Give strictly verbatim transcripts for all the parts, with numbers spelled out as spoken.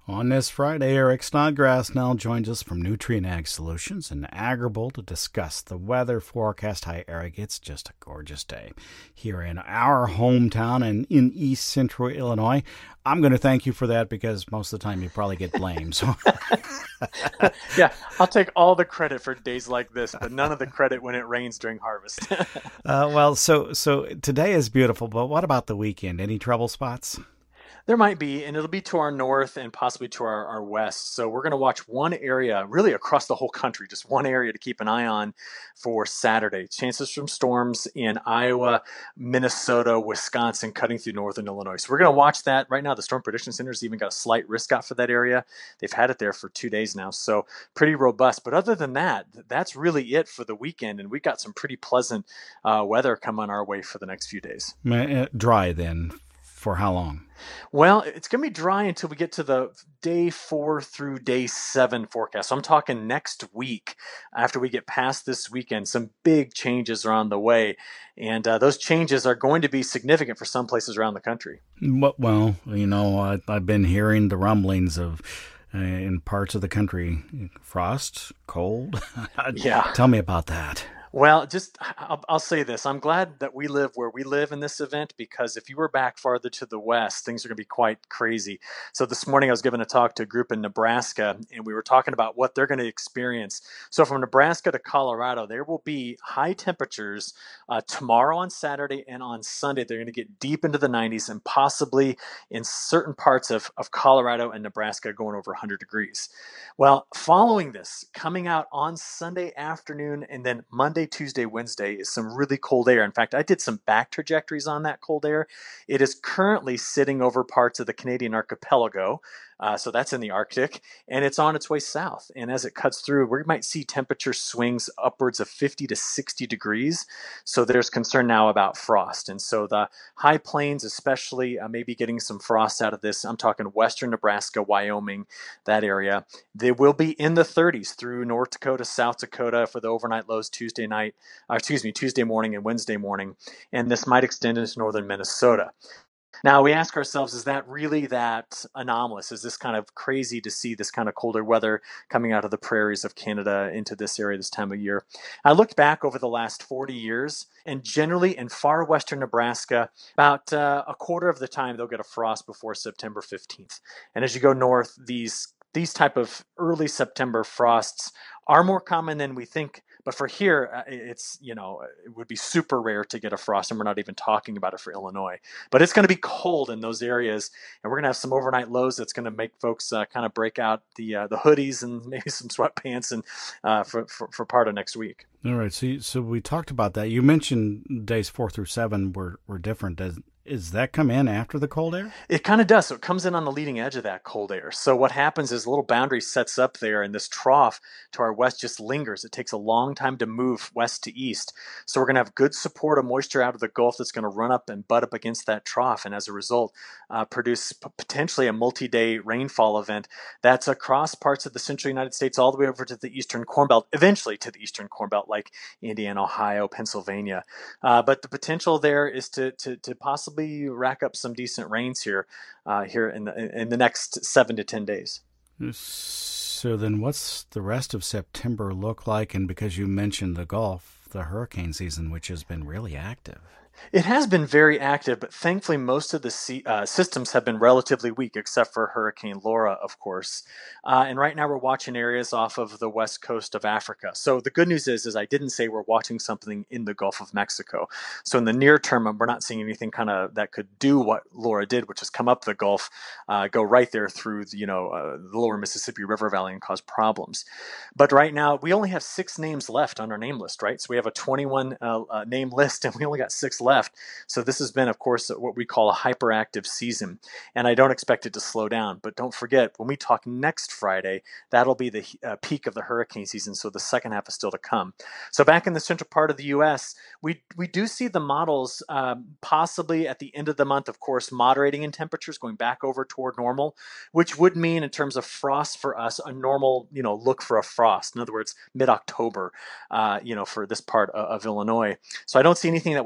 On this Friday, Eric Snodgrass now joins us from Nutrient Ag Solutions in Agrible to discuss the weather forecast. Hi, Eric. It's just a gorgeous day here in our hometown and in East Central Illinois. I'm going to thank you for that because most of the time you probably get blamed. So. Yeah, I'll take all the credit for days like this, but none of the credit when it rains during harvest. uh, well, so so today is beautiful, but what about the weekend? Any trouble spots? There might be, and it'll be to our north and possibly to our, our west. So we're going to watch one area, really across the whole country, just one area to keep an eye on for Saturday. Chances from storms in Iowa, Minnesota, Wisconsin, cutting through northern Illinois. So we're going to watch that. Right now, the Storm Prediction Center's even got a slight risk out for that area. They've had it there for two days now, so pretty robust. But other than that, that's really it for the weekend, and we got some pretty pleasant uh, weather coming our way for the next few days. Dry then. For how long? Well, it's going to be dry until we get to the day four through day seven forecast. So I'm talking next week. After we get past this weekend, some big changes are on the way. And uh, those changes are going to be significant for some places around the country. Well, you know, I, I've been hearing the rumblings of uh, in parts of the country, frost, cold. Yeah. Tell me about that. Well, just I'll, I'll say this. I'm glad that we live where we live in this event, because if you were back farther to the west, things are going to be quite crazy. So this morning I was giving a talk to a group in Nebraska, and we were talking about what they're going to experience. So from Nebraska to Colorado, there will be high temperatures uh, tomorrow on Saturday and on Sunday. They're going to get deep into the nineties, and possibly in certain parts of, of Colorado and Nebraska going over one hundred degrees. Well, following this, coming out on Sunday afternoon and then Monday, Tuesday, Wednesday is some really cold air. In fact, I did some back trajectories on that cold air. It is currently sitting over parts of the Canadian archipelago. Uh, so that's in the Arctic, and it's on its way south. And as it cuts through, we might see temperature swings upwards of fifty to sixty degrees. So there's concern now about frost. And so the high plains, especially, uh, maybe getting some frost out of this. I'm talking western Nebraska, Wyoming, that area. They will be in the thirties through North Dakota, South Dakota for the overnight lows Tuesday night, or excuse me, Tuesday morning and Wednesday morning. And this might extend into northern Minnesota. Now, we ask ourselves, is that really that anomalous? Is this kind of crazy to see this kind of colder weather coming out of the prairies of Canada into this area this time of year? I looked back over the last forty years, and generally in far western Nebraska, about uh, a quarter of the time they'll get a frost before September fifteenth. And as you go north, these these type of early September frosts are more common than we think. But for here, uh, it's, you know, it would be super rare to get a frost, and we're not even talking about it for Illinois. But it's going to be cold in those areas, and we're going to have some overnight lows that's going to make folks uh, kind of break out the uh, the hoodies and maybe some sweatpants and uh, for, for for part of next week. All right. So so we talked about that. You mentioned days four through seven were were different. Does Is that come in after the cold air? It kind of does. So it comes in on the leading edge of that cold air. So what happens is a little boundary sets up there, and this trough to our west just lingers. It takes a long time to move west to east. So we're going to have good support of moisture out of the Gulf that's going to run up and butt up against that trough, and as a result, uh, produce p- potentially a multi-day rainfall event that's across parts of the central United States all the way over to the eastern Corn Belt, eventually to the eastern Corn Belt, like Indiana, Ohio, Pennsylvania. Uh, but the potential there is to to, to possibly rack up some decent rains here, uh, here in the in the next seven to ten days. So then, what's the rest of September look like? And because you mentioned the Gulf, the hurricane season, which has been really active. It has been very active, but thankfully most of the sea, uh, systems have been relatively weak, except for Hurricane Laura, of course. Uh, and right now we're watching areas off of the west coast of Africa. So the good news is, is I didn't say we're watching something in the Gulf of Mexico. So in the near term, we're not seeing anything kind of that could do what Laura did, which is come up the Gulf, uh, go right there through the, you know uh, the lower Mississippi River Valley and cause problems. But right now we only have six names left on our name list, right? So we have a twenty-one uh, uh, name list, and we only got six left. So this has been, of course, what we call a hyperactive season, and I don't expect it to slow down. But don't forget, when we talk next Friday, that'll be the uh, peak of the hurricane season, so the second half is still to come. So back in the central part of the U S, we we do see the models um, possibly at the end of the month, of course, moderating in temperatures, going back over toward normal, which would mean in terms of frost for us, a normal, you know, look for a frost. In other words, mid-October, uh, you know, for this part of, of Illinois. So I don't see anything that would upset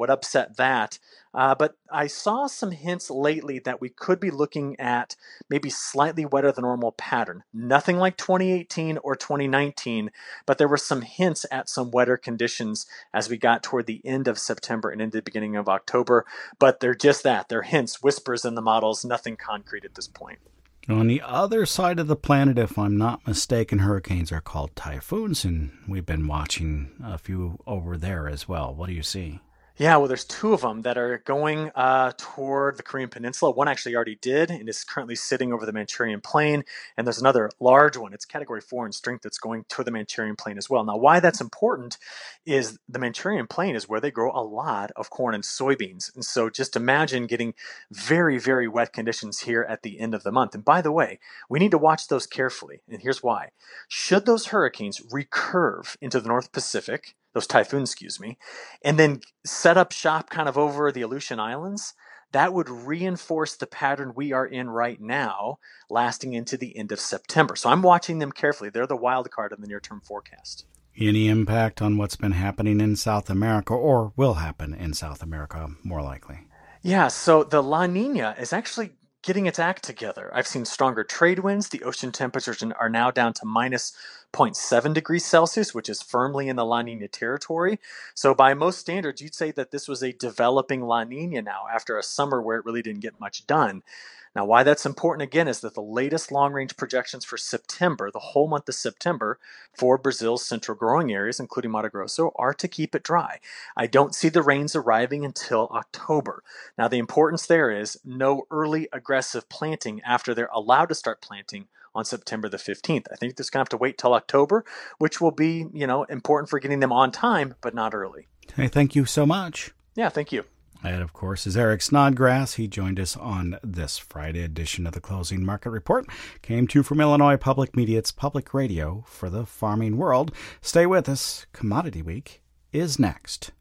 at that. Uh, but I saw some hints lately that we could be looking at maybe slightly wetter than normal pattern. Nothing like twenty eighteen or twenty nineteen, but there were some hints at some wetter conditions as we got toward the end of September and into the beginning of October. But they're just that. They're hints, whispers in the models, nothing concrete at this point. On the other side of the planet, if I'm not mistaken, hurricanes are called typhoons, and we've been watching a few over there as well. What do you see? Yeah, well, there's two of them that are going uh, toward the Korean Peninsula. One actually already did and is currently sitting over the Manchurian Plain. And there's another large one. It's category four in strength that's going to the Manchurian Plain as well. Now, why that's important is the Manchurian Plain is where they grow a lot of corn and soybeans. And so just imagine getting very, very wet conditions here at the end of the month. And by the way, we need to watch those carefully. And here's why. Should those hurricanes recurve into the North Pacific, those typhoons, excuse me, and then set up shop kind of over the Aleutian Islands, that would reinforce the pattern we are in right now, lasting into the end of September. So I'm watching them carefully. They're the wild card in the near-term forecast. Any impact on what's been happening in South America, or will happen in South America, more likely? Yeah, so the La Nina is actually getting its act together. I've seen stronger trade winds. The ocean temperatures are now down to minus zero point seven degrees Celsius, which is firmly in the La Nina territory. So by most standards, you'd say that this was a developing La Nina now after a summer where it really didn't get much done. Now, why that's important, again, is that the latest long-range projections for September, the whole month of September, for Brazil's central growing areas, including Mato Grosso, are to keep it dry. I don't see the rains arriving until October. Now, the importance there is no early aggressive planting after they're allowed to start planting on September the fifteenth. I think they're going to have to wait till October, which will be, you know, important for getting them on time, but not early. Hey, thank you so much. Yeah, thank you. That, of course, is Eric Snodgrass. He joined us on this Friday edition of the Closing Market Report. Came to you from Illinois Public Media. It's public radio for the farming world. Stay with us. Commodity Week is next.